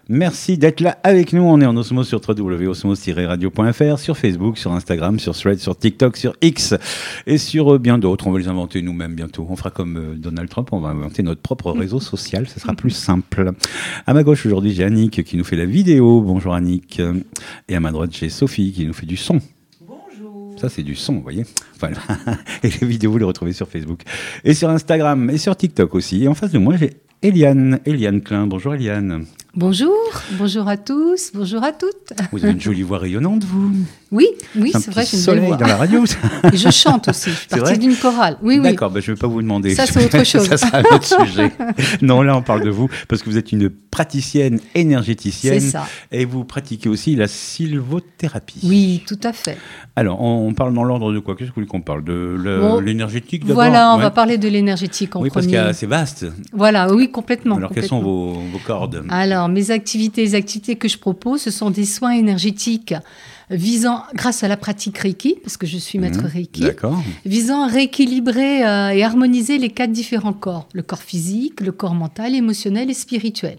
Merci d'être là avec nous. On est en Osmose sur www.osmose-radio.fr, sur Facebook, sur Instagram, sur Threads, sur TikTok, sur X et sur bien d'autres. On va les inventer nous-mêmes bientôt. On fera comme Donald Trump, on va inventer notre propre réseau social. Ce sera plus simple. À ma gauche aujourd'hui, j'ai Annick qui nous fait la vidéo. Bonjour Annick. Et à ma droite, j'ai Sophie qui nous fait du son. Ça, c'est du son, vous voyez. Voilà. Et les vidéos, vous les retrouvez sur Facebook. Et sur Instagram, et sur TikTok aussi. Et en face de moi, j'ai Eliane Klein. Bonjour Eliane. Bonjour à tous, bonjour à toutes. Vous avez une jolie voix rayonnante, vous. Oui, c'est vrai, j'ai une belle voix. Dans la radio. Et je chante aussi, je suis partie d'une chorale. Oui. D'accord, je ne vais pas vous demander. Ça, c'est autre chose. Ça sera un autre sujet. Non, là, on parle de vous, parce que vous êtes une praticienne énergéticienne. C'est ça. Et vous pratiquez aussi la sylvothérapie. Oui, tout à fait. Alors, on parle dans l'ordre de quoi ? Qu'est-ce que vous voulez qu'on parle ? De l'énergétique d'abord ? Voilà, on va parler de l'énergétique en premier. Oui, parce que c'est vaste. Voilà, oui, complètement. Alors, quelles sont vos cordes ? Alors, les activités que je propose, ce sont des soins énergétiques visant, grâce à la pratique Reiki, parce que je suis maître Reiki, visant à rééquilibrer et harmoniser les 4 différents corps. Le corps physique, le corps mental, émotionnel et spirituel.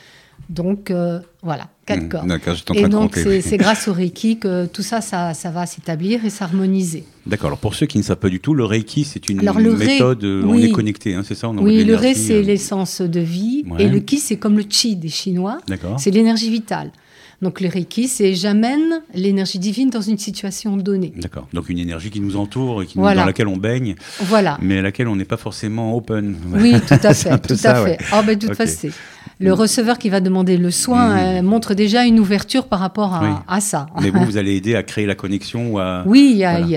Donc, voilà, 4 corps. Et donc, c'est grâce au Reiki que tout ça va s'établir et s'harmoniser. D'accord. Alors, pour ceux qui ne savent pas du tout, le Reiki, c'est une méthode, on est connecté, c'est ça ? Oui, le Rei, c'est l'essence de vie. Ouais. Et le Ki, c'est comme le Chi des Chinois. D'accord. C'est l'énergie vitale. Donc, le Reiki, j'amène l'énergie divine dans une situation donnée. D'accord. Donc, une énergie qui nous entoure et dans laquelle on baigne, mais à laquelle on n'est pas forcément open. Oui, tout à fait. Tout à fait. De toute façon, le receveur qui va demander le soin montre déjà une ouverture par rapport à ça. Mais vous allez aider à créer la connexion Oui,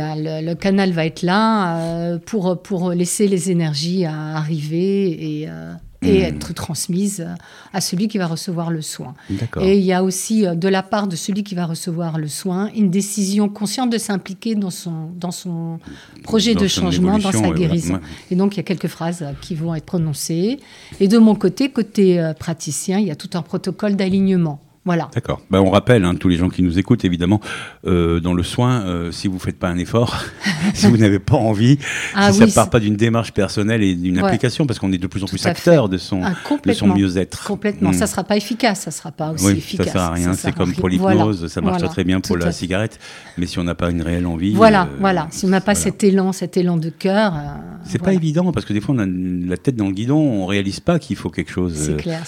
le canal va être là pour laisser les énergies arriver et être transmises à celui qui va recevoir le soin. D'accord. Et il y a aussi, de la part de celui qui va recevoir le soin, une décision consciente de s'impliquer dans son projet de changement, dans sa guérison. Et donc, il y a quelques phrases qui vont être prononcées. Et de mon côté praticien, il y a tout un protocole d'alignement. Voilà. D'accord. On rappelle, tous les gens qui nous écoutent, évidemment, dans le soin, si vous ne faites pas un effort, si vous n'avez pas envie, ça ne part pas d'une démarche personnelle et d'une application, parce qu'on est de plus en plus acteur de son mieux-être. Complètement. Ça ne sera pas efficace, ça ne sera pas aussi efficace. Ça ne sert à rien. C'est comme pour l'hypnose, ça marche très bien pour la cigarette, mais si on n'a pas une réelle envie... Voilà. Si on n'a pas cet élan de cœur... c'est pas évident, parce que des fois, on a la tête dans le guidon, on ne réalise pas qu'il faut quelque chose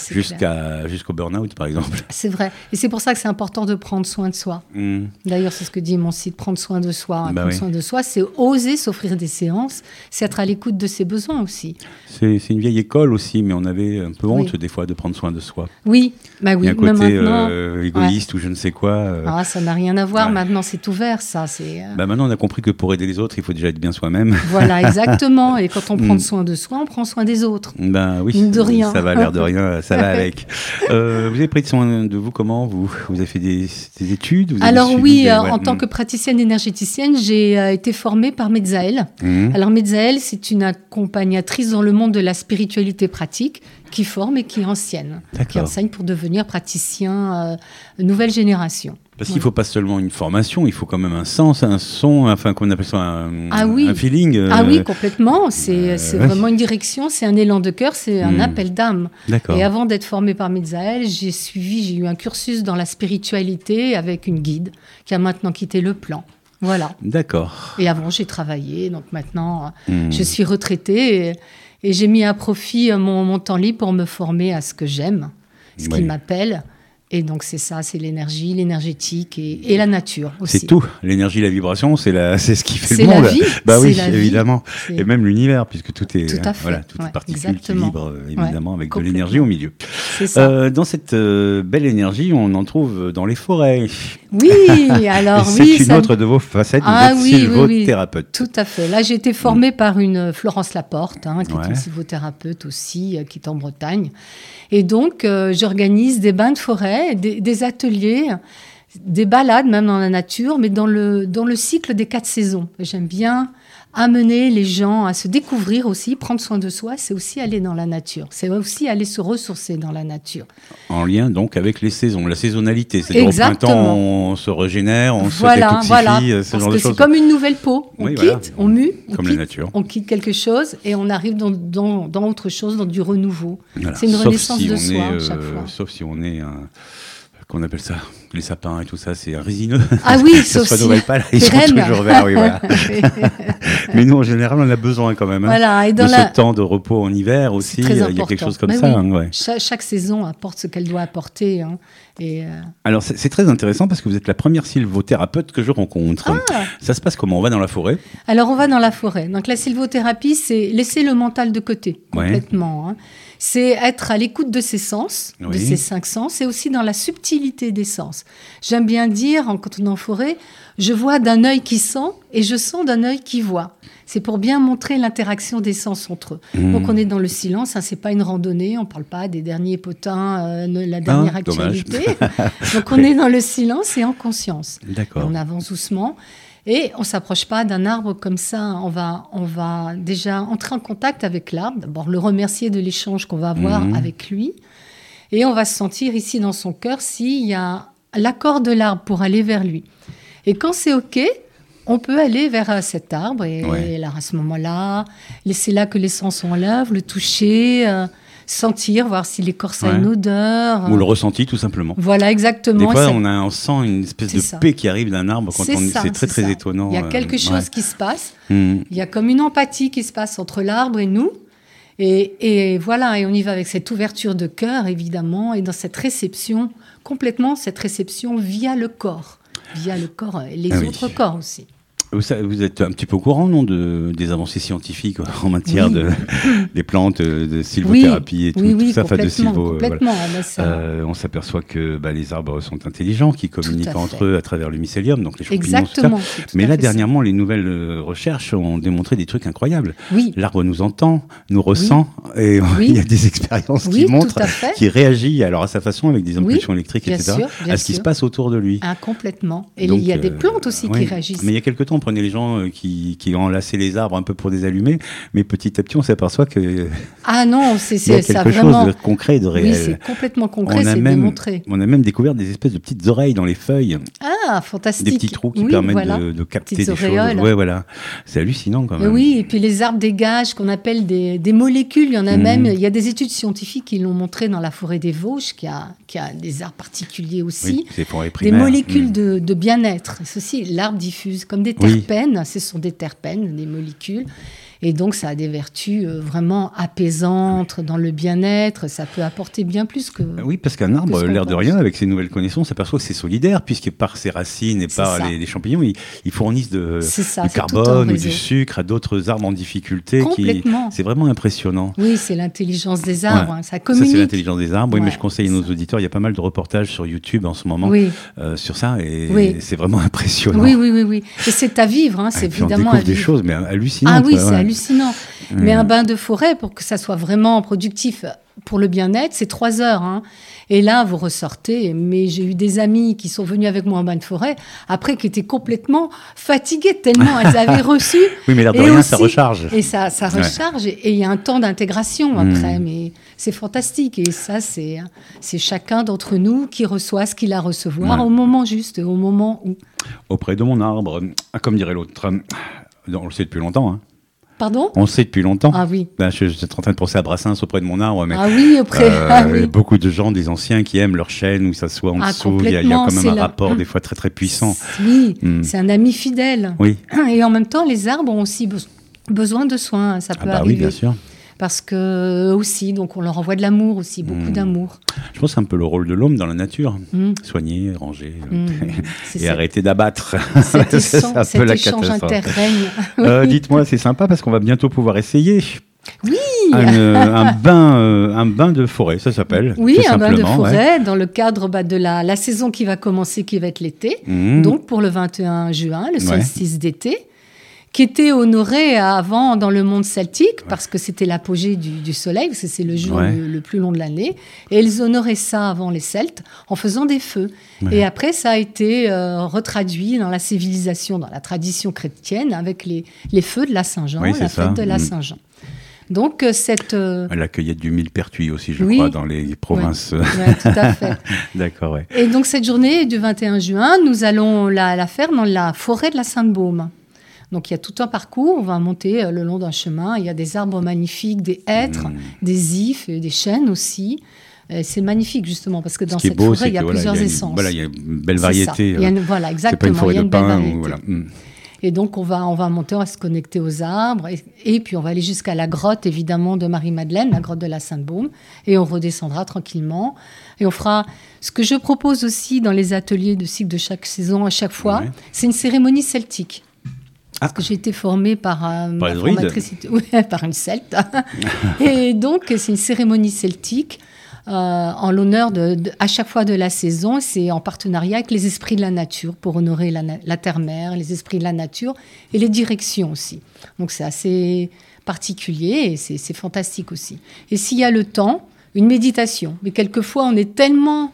jusqu'au burn-out, par exemple. C'est vrai. Et c'est pour ça que c'est important de prendre soin de soi. D'ailleurs, c'est ce que dit mon site, prendre soin de soi. Soin de soi, c'est oser s'offrir des séances, c'est être à l'écoute de ses besoins aussi. C'est une vieille école aussi, mais on avait un peu honte des fois de prendre soin de soi. Oui, Il y a un côté égoïste ou je ne sais quoi. Ça n'a rien à voir, maintenant c'est ouvert, ça. Maintenant, on a compris que pour aider les autres, il faut déjà être bien soi-même. Voilà, exactement. Et quand on prend soin de soi, on prend soin des autres. Oui, de rien. Ça va, l'air de rien, ça va avec. Vous avez pris soin de vous comment vous avez fait des études Alors en tant que praticienne énergéticienne, j'ai été formée par Metzaël. Alors Metzaël, c'est une accompagnatrice dans le monde de la spiritualité pratique qui forme et qui enseigne pour devenir praticien nouvelle génération. Parce qu'il ne faut pas seulement une formation, il faut quand même un sens, un son, qu'on appelle ça un feeling. Oui, complètement. C'est vraiment une direction, c'est un élan de cœur, c'est un appel d'âme. D'accord. Et avant d'être formée par Metzaël, j'ai eu un cursus dans la spiritualité avec une guide qui a maintenant quitté le plan. Voilà. D'accord. Et avant, j'ai travaillé, donc maintenant, je suis retraitée et j'ai mis à profit mon temps libre pour me former à ce que j'aime, ce qui m'appelle. Et donc c'est ça, c'est l'énergie, l'énergétique et la nature aussi. C'est tout, l'énergie, la vibration, c'est ce qui fait le monde. C'est la vie. Évidemment. Et même l'univers, puisque tout est toutes les particules qui vibrent évidemment avec de l'énergie au milieu. C'est ça. Dans cette belle énergie, on en trouve dans les forêts. Oui, alors c'est une autre de vos facettes, vous êtes sylvothérapeute. Tout à fait. Là, j'ai été formée par une Florence Laporte, qui est une sylvothérapeute aussi, qui est en Bretagne. Et donc, j'organise des bains de forêt, des ateliers, des balades même dans la nature, mais dans le cycle des 4 saisons. J'aime bien amener les gens à se découvrir aussi, prendre soin de soi, c'est aussi aller dans la nature. C'est aussi aller se ressourcer dans la nature. En lien donc avec les saisons, la saisonnalité. C'est-à-dire au printemps, on se régénère, on se détoxifie, ce genre de choses. C'est comme une nouvelle peau. On quitte, on mue, comme la nature. On quitte quelque chose et on arrive dans autre chose, dans du renouveau. Voilà. C'est une renaissance de soi chaque fois. Sauf si on est qu'on appelle ça, les sapins et tout ça, c'est résineux. Ah oui, ça se renouvelle pas, là, ils sont toujours verts, oui, voilà. Mais nous, en général, on en a besoin quand même. Voilà, et de ce temps de repos en hiver aussi, il y a quelque chose comme ça. Oui. Chaque saison apporte ce qu'elle doit apporter. Alors, c'est très intéressant parce que vous êtes la première sylvothérapeute que je rencontre. Ça se passe comment ? On va dans la forêt ? Alors, on va dans la forêt. Donc, la sylvothérapie, c'est laisser le mental de côté, complètement. C'est être à l'écoute de ses sens, de ses 5 sens, et aussi dans la subtilité des sens. J'aime bien dire, quand on est en forêt, je vois d'un œil qui sent et je sens d'un œil qui voit. C'est pour bien montrer l'interaction des sens entre eux. Donc on est dans le silence, c'est pas une randonnée, on parle pas des derniers potins, la dernière actualité. Donc on est dans le silence et en conscience. D'accord. Et on avance doucement. Et on ne s'approche pas d'un arbre comme ça. On va déjà entrer en contact avec l'arbre. D'abord, le remercier de l'échange qu'on va avoir avec lui. Et on va se sentir ici dans son cœur s'il y a l'accord de l'arbre pour aller vers lui. Et quand c'est OK, on peut aller vers cet arbre. Et là, à ce moment-là, laisser là que les sens s'enlèvent, le toucher... sentir, voir si l'écorce a une odeur. Ou le ressenti, tout simplement. Voilà, exactement. Des fois, on sent une espèce de paix qui arrive d'un arbre. C'est très étonnant. Il y a quelque chose qui se passe. Il y a comme une empathie qui se passe entre l'arbre et nous. Et voilà, et on y va avec cette ouverture de cœur, évidemment, et dans cette réception, complètement cette réception via le corps et les autres corps aussi. Vous êtes un petit peu au courant, non, des avancées scientifiques en matière des plantes, de sylvothérapie et tout ça, de sylvo. Complètement. On s'aperçoit que les arbres sont intelligents, qui communiquent entre eux à travers le mycélium, donc les champignons, tout ça. Mais là, dernièrement, les nouvelles recherches ont démontré des trucs incroyables. Oui. L'arbre nous entend, nous ressent, et il y a des expériences qui montrent qu'il réagit alors à sa façon avec des impulsions électriques, etc., à ce qui se passe autour de lui. Complètement. Et donc, il y a des plantes aussi qui réagissent. Mais il y a quelque temps, on prenait les gens qui enlaçaient les arbres un peu pour les allumer, mais petit à petit on s'apparaît que c'est il y a quelque chose de concret, de réel. Oui, c'est complètement concret, c'est démontré. On a même découvert des espèces de petites oreilles dans les feuilles. Fantastique. Des petits trous qui permettent de capter des choses. Ouais, voilà. C'est hallucinant quand même. Oui, et puis les arbres dégagent ce qu'on appelle des molécules. Il y en a même, il y a des études scientifiques qui l'ont montré dans la forêt des Vosges, qui a des arbres particuliers aussi. C'est forêts primaires. Des molécules de bien-être. Ceci, l'arbre diffuse comme des terpènes. Ce sont des terpènes, des molécules. Et donc, ça a des vertus vraiment apaisantes dans le bien-être. Ça peut apporter bien plus que... Oui, parce qu'un arbre, l'air de rien, avec ses nouvelles connaissances, s'aperçoit que c'est solidaire, puisque par ses racines et par les champignons, ils fournissent du carbone ou du sucre à d'autres arbres en difficulté. C'est vraiment impressionnant. Oui, c'est l'intelligence des arbres. Ça communique. Ça, c'est l'intelligence des arbres. Oui, mais je conseille à nos auditeurs, il y a pas mal de reportages sur YouTube en ce moment sur ça, et c'est vraiment impressionnant. Oui. Et c'est à vivre, c'est évidemment à vivre. On découvre des choses, mais hallucinantes. Ah oui, c'est hallucinant. Mais un bain de forêt, pour que ça soit vraiment productif pour le bien-être, c'est 3 heures. Et là, vous ressortez. Mais j'ai eu des amis qui sont venus avec moi en bain de forêt, après, qui étaient complètement fatigués, tellement elles avaient reçu. Oui, mais l'air de rien, ça recharge. Et ça recharge. Et il y a un temps d'intégration après. Mais c'est fantastique. Et ça, c'est chacun d'entre nous qui reçoit ce qu'il a à recevoir au moment juste, au moment où. Auprès de mon arbre, comme dirait l'autre. On le sait depuis longtemps, Pardon ? On le sait depuis longtemps. Ah oui. Je suis en train de penser à Brassens auprès de mon arbre. Mais, beaucoup de gens, des anciens, qui aiment leur chêne où ça soit en dessous. Il y a quand même un rapport des fois très très puissant. Oui, c'est un ami fidèle. Oui. Et en même temps, les arbres ont aussi besoin de soins. Ça peut arriver. Oui, bien sûr. Parce que aussi, donc on leur envoie de l'amour aussi, beaucoup d'amour. Je pense que c'est un peu le rôle de l'homme dans la nature. Soigner, ranger et arrêter d'abattre. C'est un peu la catastrophe. Dites-moi, c'est sympa parce qu'on va bientôt pouvoir essayer. Oui. un bain de forêt, ça s'appelle. Oui, un bain de forêt dans le cadre de la saison qui va commencer, qui va être l'été. Donc pour le 21 juin, le solstice d'été, qui étaient honorés avant dans le monde celtique, parce que c'était l'apogée du soleil, parce que c'est le jour le plus long de l'année. Et ils honoraient ça avant les Celtes en faisant des feux. Ouais. Et après, ça a été retraduit dans la civilisation, dans la tradition chrétienne, avec les feux de la Saint-Jean, la fête de la Saint-Jean. Donc, la cueillette du millepertuis aussi, je crois, dans les provinces. Oui, tout à fait. D'accord, ouais. Et donc, cette journée du 21 juin, nous allons la faire dans la forêt de la Sainte-Baume. Donc, il y a tout un parcours. On va monter le long d'un chemin. Il y a des arbres magnifiques, des hêtres, des ifs, et des chênes aussi. C'est magnifique, justement, parce que dans cette forêt, il y a plusieurs essences. Voilà, il y a une belle variété. Voilà, exactement. C'est pas une forêt de pins. Voilà. Et donc, on va monter, on va se connecter aux arbres. Et puis, on va aller jusqu'à la grotte, évidemment, de Marie-Madeleine, la grotte de la Sainte-Baume. Et on redescendra tranquillement. Et on fera... Ce que je propose aussi dans les ateliers de cycle de chaque saison, à chaque fois, c'est une cérémonie celtique. Parce que j'ai été formée par ma formatrice, par une celte. Et donc, c'est une cérémonie celtique en l'honneur à chaque fois de la saison. C'est en partenariat avec les esprits de la nature pour honorer la terre-mère, les esprits de la nature et les directions aussi. Donc, c'est assez particulier et c'est fantastique aussi. Et s'il y a le temps, une méditation. Mais quelquefois, on est tellement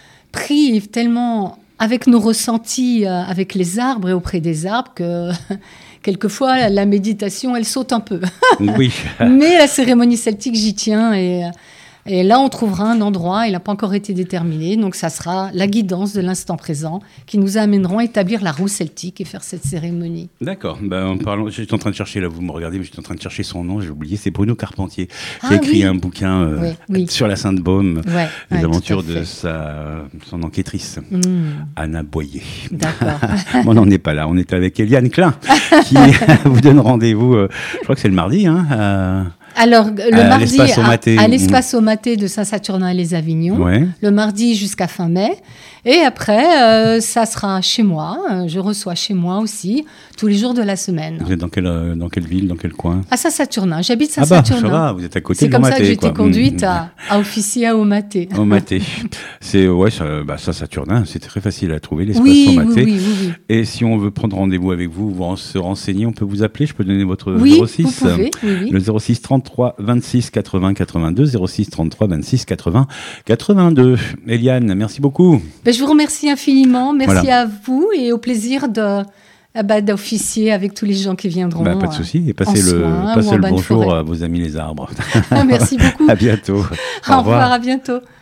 pris, tellement... avec nos ressentis avec les arbres et auprès des arbres, que quelquefois, la méditation, elle saute un peu. Oui. Mais la cérémonie celtique, j'y tiens. Et là, on trouvera un endroit, il n'a pas encore été déterminé. Donc, ça sera la guidance de l'instant présent qui nous amèneront à établir la roue celtique et faire cette cérémonie. D'accord. En parlant, j'étais en train de chercher, là, vous me regardez, mais j'étais en train de chercher son nom, j'ai oublié, c'est Bruno Carpentier, qui a écrit un bouquin sur la Sainte-Baume, les aventures de son enquêtrice, Anna Boyer. D'accord. On n'en est pas là, on est avec Eliane Klein, qui vous donne rendez-vous, je crois que c'est le mardi, Alors, le mardi, à l'espace au Maté de Saint-Saturnin-les-Avignon, le mardi jusqu'à fin mai. Et après, ça sera chez moi. Je reçois chez moi aussi, tous les jours de la semaine. Vous êtes dans quelle ville, dans quel coin ? À Saint-Saturnin. J'habite Saint-Saturnin. Ça va, vous êtes à côté de Maté. C'est comme ça que j'ai été conduite à officier au Maté. Au Maté. C'est, Saint-Saturnin, c'est très facile à trouver, l'espace au Maté. Oui. Et si on veut prendre rendez-vous avec vous se renseigner, on peut vous appeler. Je peux donner votre 06 vous pouvez, oui. Le 06 33 26 80 82, 06 33 26 80 82. Eliane, merci beaucoup. Je vous remercie infiniment. Merci à vous et au plaisir d'officier avec tous les gens qui viendront. Pas de souci. Et passez le bonjour à vos amis les arbres. Merci beaucoup. À bientôt. Au revoir, à bientôt.